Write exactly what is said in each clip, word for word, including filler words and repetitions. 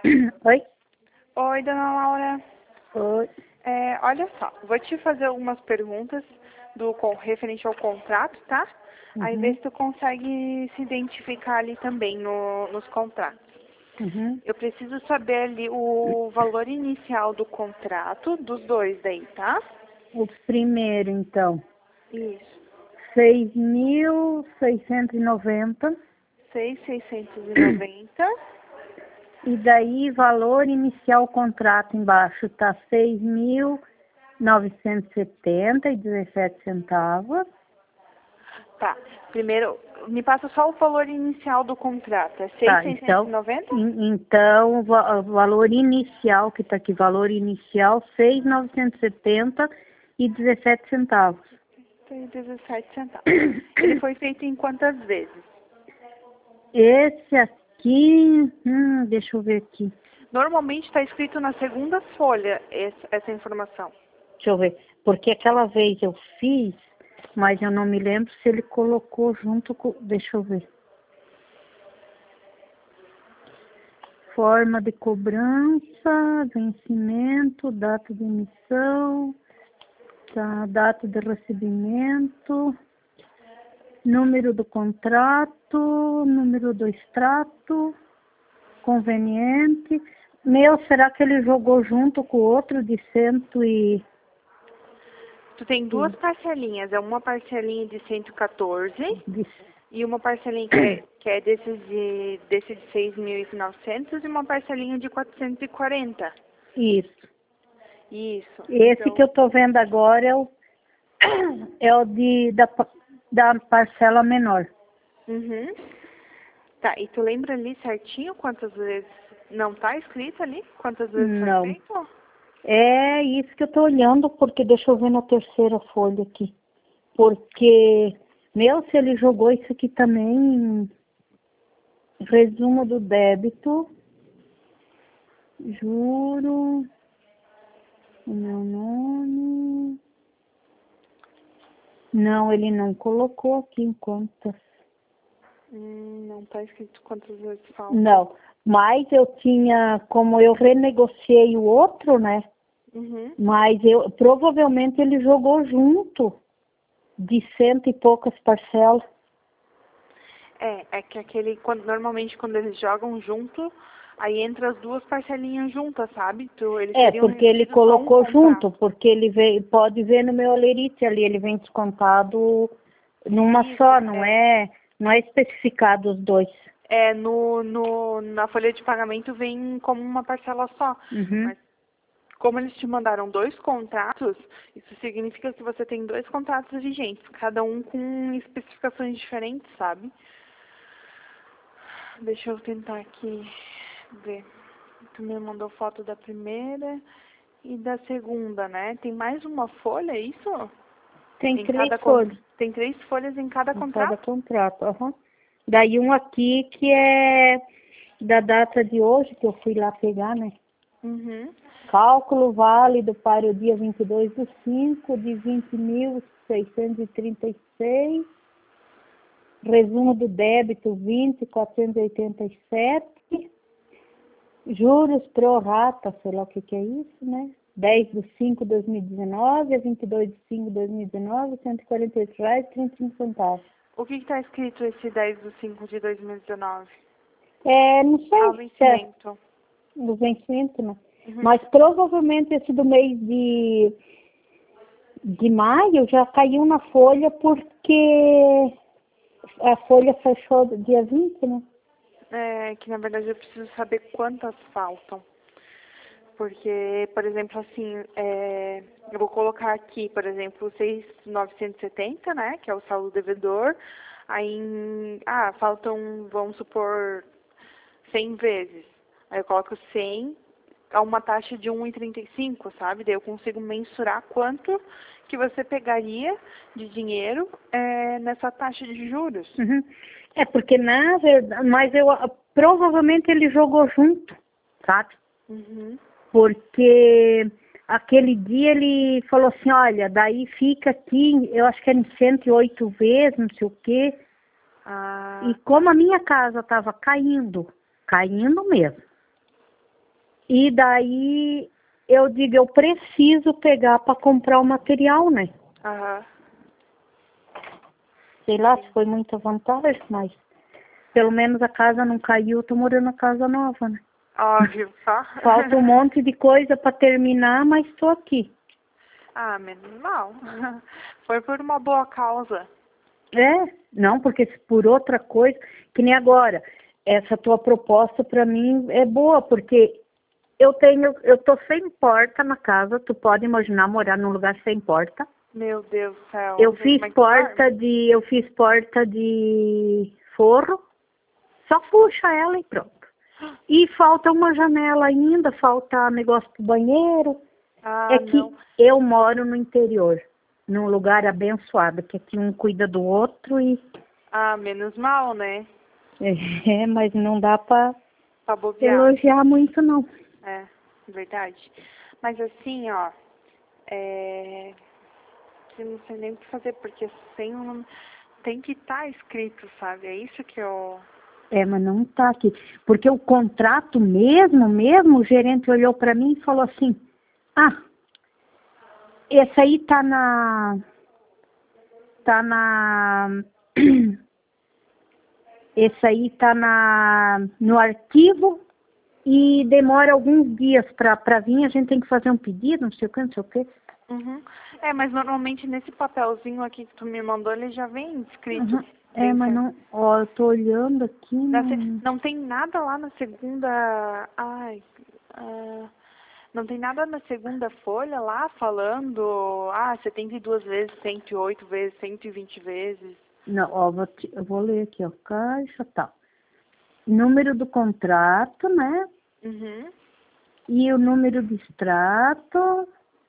Oi? Oi, dona Laura. Oi. É, olha só, vou te fazer algumas perguntas do com- referente ao contrato, tá? Aí vê Uhum. se tu consegue se identificar ali também no, nos contratos. Uhum. Eu preciso saber ali o valor inicial do contrato, dos dois daí, tá? O primeiro, então, Isso. seis mil seiscentos e noventa. seis mil seiscentos e noventa. E daí, valor inicial contrato embaixo tá seis mil novecentos e setenta e dezessete centavos. Tá. Primeiro, me passa só o valor inicial do contrato. É Tá, seis mil seiscentos e então, noventa? em- então, o va- o valor inicial, que tá aqui, valor inicial, seis mil novecentos e setenta e dezessete centavos. Tem dezessete centavos. Ele foi feito em quantas vezes? Esse aqui, hum, deixa eu ver aqui. Normalmente está escrito na segunda folha essa, essa informação. Deixa eu ver. Porque aquela vez eu fiz, mas eu não me lembro se ele colocou junto com. Deixa eu ver. Forma de cobrança, vencimento, data de emissão, tá, data de recebimento, número do contrato, número do extrato, conveniente. Meu, será que ele jogou junto com o outro de cento e... Tu tem duas parcelinhas, é uma parcelinha de cento e quatorze de e uma parcelinha que é, que é desses de, desse de seis mil e novecentos e uma parcelinha de quatrocentos e quarenta. Isso. Isso. Esse Então, que eu tô vendo agora é o, é o de, da, pa- da parcela menor. uhum. Tá, e tu lembra ali certinho quantas vezes não tá escrito ali? Quantas vezes foi Não. feito? É isso que eu tô olhando, porque deixa eu ver na terceira folha aqui. Porque, meu, se ele jogou isso aqui também, resumo do débito, juro, o meu nome. Não, ele não colocou aqui em contas. Hum, não tá escrito quantas vezes falta. Não, mas eu tinha, como eu renegociei o outro, né? Uhum. Mas eu provavelmente ele jogou junto de cento e poucas parcelas. É, é que aquele, quando, normalmente quando eles jogam junto, aí entra as duas parcelinhas juntas, sabe? Tu, eles É, teriam porque ele recebido só um colocou contrato. junto, porque ele veio, pode ver no meu alerite ali, ele vem descontado numa Isso, só, não é. é, não é especificado os dois. É, no, no, na folha de pagamento vem como uma parcela só. Uhum. Mas como eles te mandaram dois contratos, isso significa que você tem dois contratos vigentes, cada um com especificações diferentes, sabe? Deixa eu tentar aqui ver. Tu me mandou foto da primeira e da segunda, né? Tem mais uma folha, é isso? Tem Em três cada con... folhas Tem três folhas em cada em cada contrato? contrato. Uhum. Daí um aqui que é da data de hoje, que eu fui lá pegar, né? Uhum. Cálculo válido para o dia vinte e dois do cinco de vinte mil seiscentos e trinta e seis. Resumo do débito vinte mil quatrocentos e oitenta e sete. Juros pro rata, sei lá o que que é isso, né? dez do cinco de dois mil e dezenove a vinte e dois de cinco de dois mil e dezenove, cento e quarenta e oito reais e trinta e cinco centavos. O que está escrito esse dez de cinco de dois mil e dezenove? É, não Ah, o sei se é vencimento. do vencimento, né? Uhum. Mas provavelmente esse do mês de, de maio já caiu na folha porque a folha fechou do dia vinte, né? É que na verdade eu preciso saber quantas faltam. Porque, por exemplo, assim, é, eu vou colocar aqui, por exemplo, seis mil novecentos e setenta, né, que é o saldo devedor. Aí, em- ah, faltam, vamos supor, cem vezes. Aí eu coloco cem a uma taxa de um vírgula trinta e cinco, sabe? Daí eu consigo mensurar quanto que você pegaria de dinheiro é, nessa taxa de juros. Uhum. É porque na verdade, mas eu provavelmente ele jogou junto, sabe? Uhum. Porque aquele dia ele falou assim, olha, daí fica aqui, eu acho que era em cento e oito vezes, não sei o quê. E Ah, como a minha casa estava caindo, caindo mesmo, E daí eu digo, eu preciso pegar para comprar o material, né? Aham. Sei lá se foi muita vantagem, mas pelo menos a casa não caiu, eu tô morando na casa nova, né? Óbvio, só. Falta um monte de coisa para terminar, mas estou aqui. Ah, menos mal. Foi por uma boa causa. É, não, porque se por outra coisa, que nem agora, essa tua proposta para mim é boa, porque eu tenho, eu tô sem porta na casa, tu pode imaginar morar num lugar sem porta. Meu Deus do céu. Eu Não sei fiz como é que porta dorme. de, eu fiz porta de forro, só puxa ela e pronto. E falta uma janela ainda, falta negócio pro banheiro. Ah, É que não. eu moro no interior, num lugar abençoado, que aqui um cuida do outro e Ah, menos mal, né? é, mas não dá para Pra bobear. elogiar muito não. É, verdade. Mas assim, ó, é... eu não sei nem o que fazer, porque sem o nome... Tem que estar escrito, sabe? É isso que eu... É, mas não tá aqui, porque o contrato mesmo, mesmo o gerente olhou para mim e falou assim: "Ah, esse aí tá na tá na esse aí tá na no arquivo e demora alguns dias para para vir, a gente tem que fazer um pedido, não sei o que, não sei o que." Uhum. É, mas normalmente nesse papelzinho aqui que tu me mandou, ele já vem escrito. Uhum. É, Bem mas certo. não, ó, eu tô olhando aqui, Na se- não. Não tem nada lá na segunda... Ai... ah, não tem nada na segunda folha lá falando... Ah, setenta e duas vezes, cento e oito vezes, cento e vinte vezes. Não, ó, vou te- eu vou ler aqui, ó, caixa, tal. Número do contrato, né? Uhum. E o número do extrato,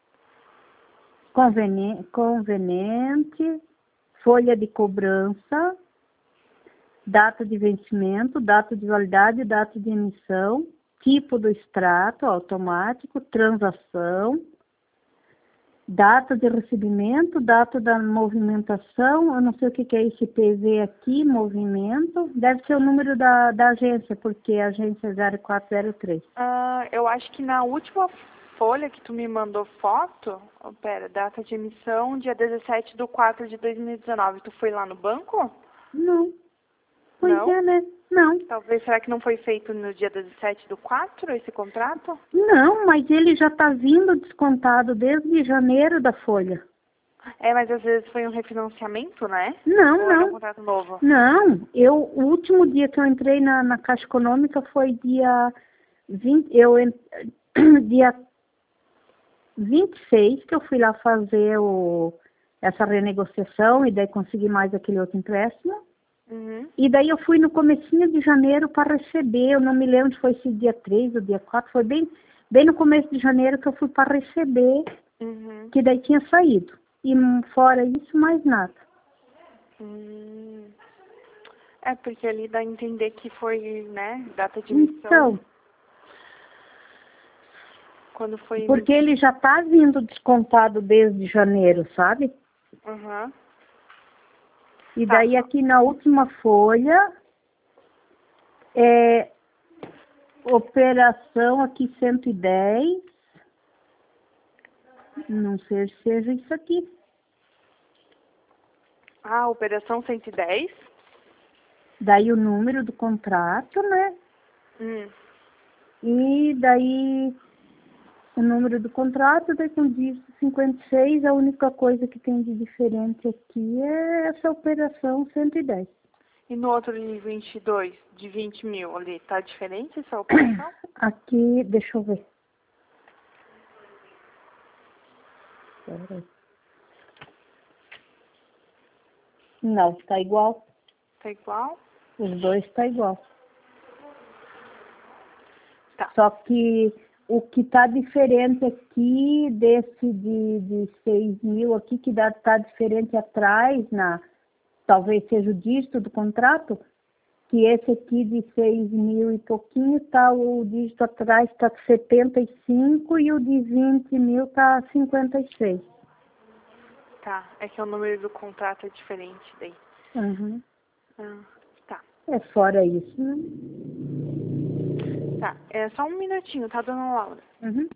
conveni- conveniente, folha de cobrança, data de vencimento, data de validade, data de emissão, tipo do extrato automático, transação, data de recebimento, data da movimentação, eu não sei o que que é esse P V aqui, movimento, deve ser o número da, da agência, porque a agência é zero quatro zero três. Ah, eu acho que na última folha que tu me mandou foto... Oh, pera, data de emissão, dia dezessete de quatro de dois mil e dezenove. Tu foi lá no banco? Não, pois Não? é, né? Não. Talvez, será que não foi feito no dia dezessete do quatro esse contrato? Não, mas ele já está vindo descontado desde janeiro da folha. É, mas às vezes foi um refinanciamento, né? Não, Ou era um não. contrato novo? Não, eu, o último dia que eu entrei na, na Caixa Econômica foi dia vinte, eu, en- dia vinte e seis que eu fui lá fazer o, essa renegociação e daí consegui mais aquele outro empréstimo. Uhum. E daí eu fui no comecinho de janeiro para receber, eu não me lembro se foi esse dia três ou dia quatro, foi bem, bem no começo de janeiro que eu fui para receber, Uhum. que daí tinha saído. E hum, fora isso, mais nada. Hum. É, porque ali dá a entender que foi, né, data de emissão, Então, quando foi... porque ele já está vindo descontado desde janeiro, sabe? Uhum. E Tá. daí aqui na última folha, é, operação aqui cento e dez, não sei se seja isso aqui. Ah, operação cento e dez? Daí o número do contrato, né? Hum. E daí o número do contrato, daí com dígito cinquenta e seis, a única coisa que tem de diferente aqui é essa operação cento e dez. E no outro de vinte e dois, de vinte mil ali, tá diferente essa operação? Aqui, deixa eu ver. Peraí. Não, tá igual. Tá igual? Os dois tá igual. Tá. Só que o que tá diferente aqui, desse de, de seis mil aqui, que dá, tá diferente atrás, na, talvez seja o dígito do contrato, que esse aqui de seis mil e pouquinho, tá, o dígito atrás tá setenta e cinco e o de vinte mil tá cinquenta e seis. Tá. É que o número do contrato é diferente daí. Uhum. Ah, tá. É fora isso, né? Tá, é só um minutinho, tá, dona Laura? Uhum.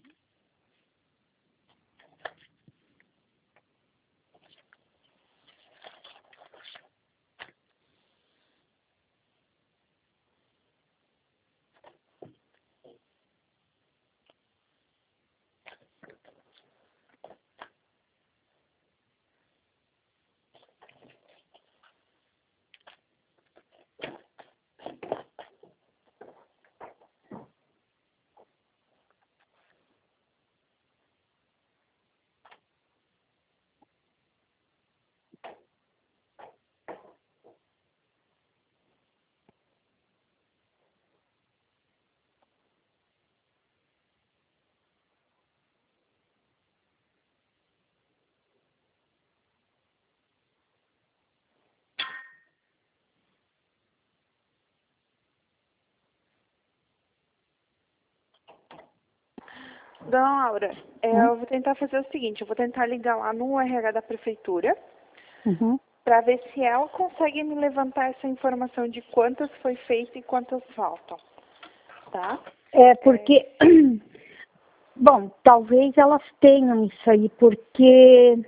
Dona Laura, é, Hum? eu vou tentar fazer o seguinte, eu vou tentar ligar lá no R H da prefeitura Uhum. para ver se ela consegue me levantar essa informação de quantas foi feito e quantas faltam, tá? É porque, bom, talvez elas tenham isso aí, porque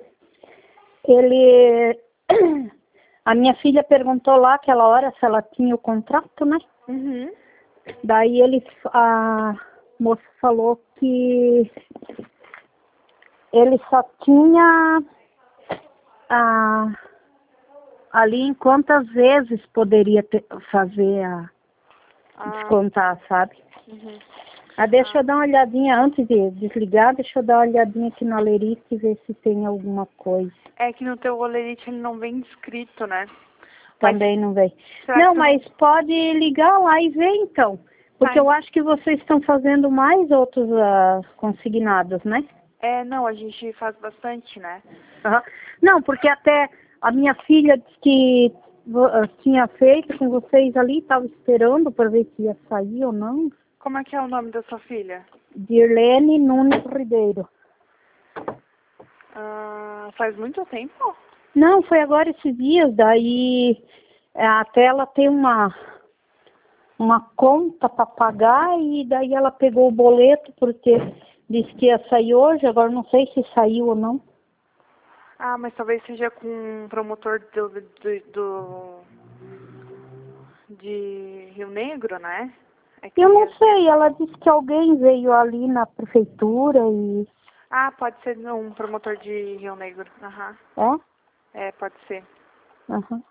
ele, a minha filha perguntou lá aquela hora se ela tinha o contrato, né? Uhum. Daí ele, a moça falou que ele só tinha a, ali em quantas vezes poderia ter, fazer a Ah, descontar, sabe? uhum. Ah, deixa eu dar uma olhadinha antes de desligar, deixa eu dar uma olhadinha aqui na Lerite e ver se tem alguma coisa. É que no teu olerite ele não vem descrito, né? Mas Também não veio. será Não, que tu mas pode ligar lá e ver então. Porque Tá. eu acho que vocês estão fazendo mais outros ah, consignados, né? É, não, a gente faz bastante, né? Aham. Não, porque até a minha filha disse que vo- ah, tinha feito com vocês ali, estava esperando para ver se ia sair ou não. Como é que é o nome da sua filha? Dirlene Nunes Ribeiro. Ah, faz muito tempo? Não, foi agora esses dias, daí é, até ela tem uma, uma conta para pagar e daí ela pegou o boleto porque disse que ia sair hoje, agora não sei se saiu ou não. Ah, mas talvez seja com um promotor do, do, do de Rio Negro, né? É que Eu não é- sei, ela disse que alguém veio ali na prefeitura e... Ah, pode ser um promotor de Rio Negro. Aham. É? É, pode ser. Aham,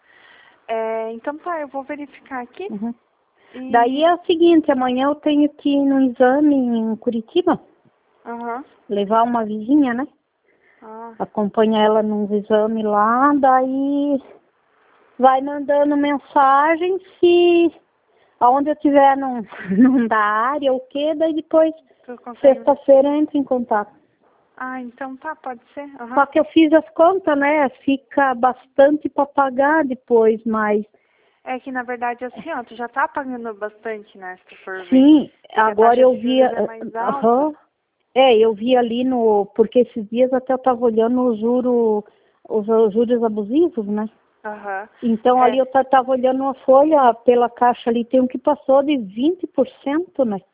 É, então tá, eu vou verificar aqui. uhum. E... Daí é o seguinte, amanhã eu tenho que ir no exame em Curitiba, Aham. levar uma vizinha, né? Ah, Acompanhar ela num exame lá, daí vai mandando mensagem se aonde eu tiver não, não dá área ou o quê, daí depois, tu consegue... sexta-feira, eu entro em contato. Ah, então tá, pode ser. Aham. Só que eu fiz as contas, né? Fica bastante para pagar depois, mas É que, na verdade, assim, ó, tu já tá pagando bastante, né, se tu for ver. sim, Porque a agora taxa eu de vi, juros é mais alta. aham, é, eu vi ali no, porque esses dias até eu estava olhando o juro, os, os juros abusivos, né? Aham. Então ali É, eu estava olhando uma folha pela caixa ali, tem um que passou de vinte por cento, né?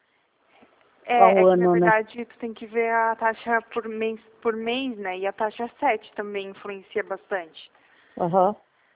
é, é Ao que, na ano, né? verdade, tu tem que ver a taxa por mês, por mês, né, e a taxa sete também influencia bastante. Aham,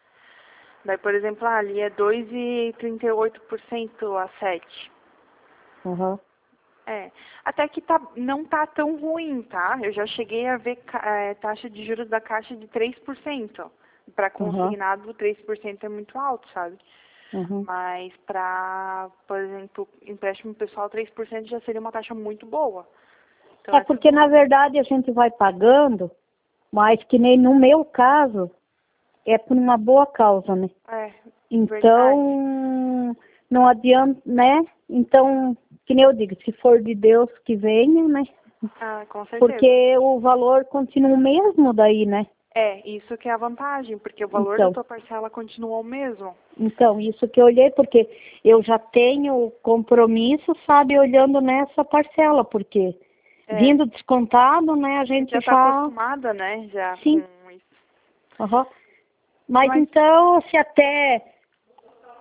Daí, por exemplo, ah, ali é dois vírgula trinta e oito por cento a sete. aham, É, até que tá, não tá tão ruim, tá? Eu já cheguei a ver ca- é, taxa de juros da Caixa de três por cento. Para aham, consignado, três por cento é muito alto, sabe? aham. Mas para, por exemplo, empréstimo pessoal, três por cento já seria uma taxa muito boa. Então, É essa porque na verdade a gente vai pagando, mas que nem no meu caso, é por uma boa causa, né? é verdade. Então, não adianta, né? Então, que nem eu digo, se for de Deus que venha, né? Ah, com certeza. Porque o valor continua o mesmo daí, né? É, isso que é a vantagem, porque o valor da Então, tua parcela continua o mesmo. então, isso que eu olhei, porque eu já tenho compromisso, sabe, olhando nessa parcela, porque É, vindo descontado, né, a gente já tá já, acostumada, né, já sim, com isso. aham. Mas Mas então, se até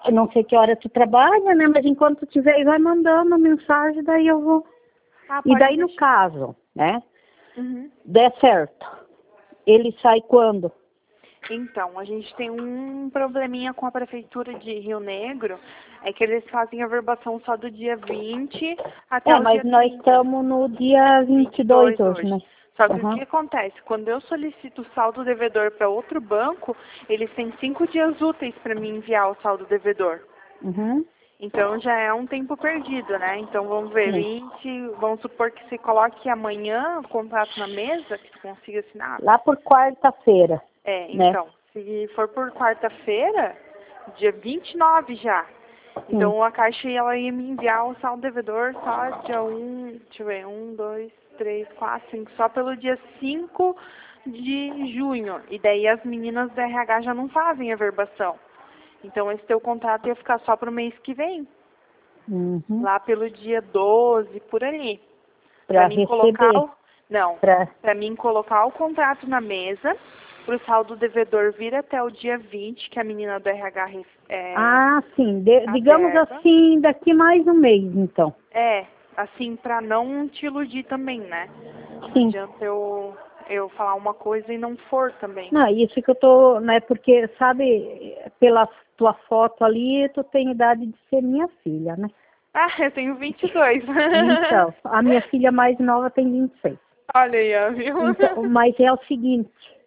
eu não sei que hora tu trabalha, né? Mas enquanto tu tiver, vai mandando mensagem, daí eu vou. Ah, E pode daí no deixar. caso, né? Uhum. Der certo. Ele sai quando? Então, a gente tem um probleminha com a prefeitura de Rio Negro, é que eles fazem a verbação só do dia vinte até É, o mas dia nós trinta. estamos no dia vinte e dois hoje, né? Só que o Uhum. que acontece? Quando eu solicito o saldo devedor para outro banco, eles têm cinco dias úteis para me enviar o saldo devedor. Uhum. Então já é um tempo perdido, né? Então vamos ver, Sim. vinte, vamos supor que você coloque amanhã o contrato na mesa, que você consiga assinar. Lá por quarta-feira, É, né? então, se for por quarta-feira, dia vinte e nove já. Sim. Então a Caixa ela ia me enviar o saldo devedor só dia um, deixa eu ver, um, dois, três, quatro, cinco, só pelo dia cinco de junho. E daí as meninas do R H já não fazem a verbação. Então esse teu contrato ia ficar só pro mês que vem, Uhum. lá pelo dia doze, por ali. Pra Para mim colocar receber. o... Não, Pra... pra mim colocar o contrato na mesa, pro saldo devedor vir até o dia vinte, que a menina do R H é, Ah, sim. De- a digamos verba. assim, daqui mais um mês, então. É, assim, pra não te iludir também, né? Não Sim. adianta eu, eu falar uma coisa e não for também. Não, isso que eu tô, né? Porque, sabe, pela tua foto ali, tu tem idade de ser minha filha, né? Ah, eu tenho vinte e dois. Então, a minha filha mais nova tem vinte e seis. Olha aí, ó, viu? Então, mas é o seguinte,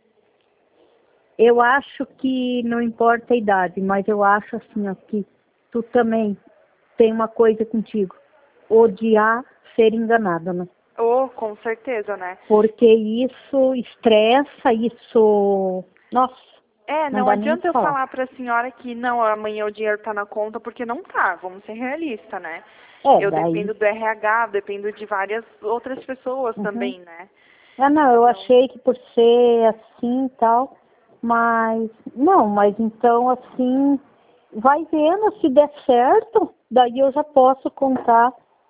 eu acho que não importa a idade, mas eu acho assim, ó, que tu também tem uma coisa contigo, odiar ser enganada, né? Oh, com certeza, né? Porque isso estressa, isso, nossa, É, não não dá nem o adianta que eu falar. falar pra senhora que não, amanhã o dinheiro tá na conta, porque não tá, vamos ser realistas, né? É, Eu daí, dependo do R H, dependo de várias outras pessoas uhum. também, né? Ah, não, eu Então, achei que por ser assim e tal, mas, não, mas então assim, vai vendo se der certo, daí eu já posso contar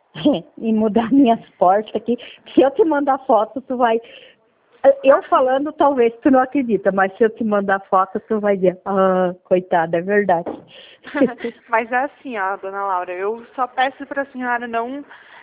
e mudar minhas portas aqui. Se eu te mandar foto, tu vai, eu falando talvez tu não acredita, mas se eu te mandar foto, tu vai dizer, ah, coitada, é verdade. mas é assim, ó, dona Laura, eu só peço pra senhora não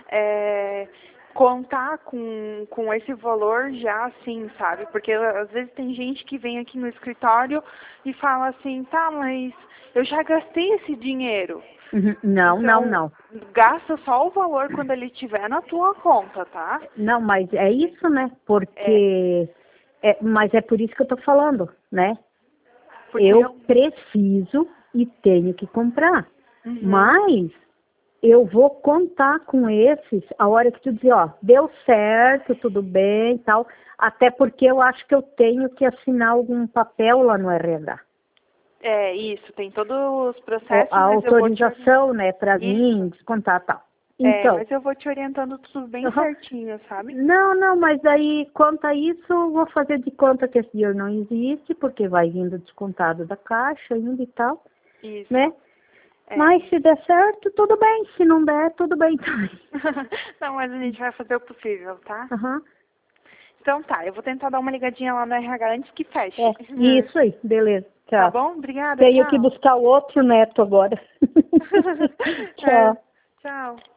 é, contar com, com esse valor já assim, sabe? Porque às vezes tem gente que vem aqui no escritório e fala assim, tá, mas eu já gastei esse dinheiro. Uhum. Não, não, Então, não. gasta só o valor quando ele estiver na tua conta, tá? Não, mas é isso, né? É, Porque, é, mas é por isso que eu tô falando, né? porque Eu eu... preciso e tenho que comprar. Uhum. Mas eu vou contar com esses a hora que tu dizer, ó, deu certo, tudo bem e tal. Até porque eu acho que eu tenho que assinar algum papel lá no R H. É, isso, tem todos os O- processos, A mas eu vou te... autorização, né, para Isso. mim descontar e tal. É, Então, mas eu vou te orientando tudo bem uhum. certinho, sabe? Não, não, mas aí, quanto a isso, eu vou fazer de conta que esse dinheiro não existe, porque vai vindo descontado da caixa ainda e tal, Isso. né? É. Mas se der certo, tudo bem. Se não der, tudo bem também. Não, mas a gente vai fazer o possível, tá? Uhum. Então tá, eu vou tentar dar uma ligadinha lá no R H antes que feche. É, isso aí, beleza. Tá Tchau. bom? Obrigada, Tenho que tchau. buscar o outro neto agora. É, Tchau. tchau.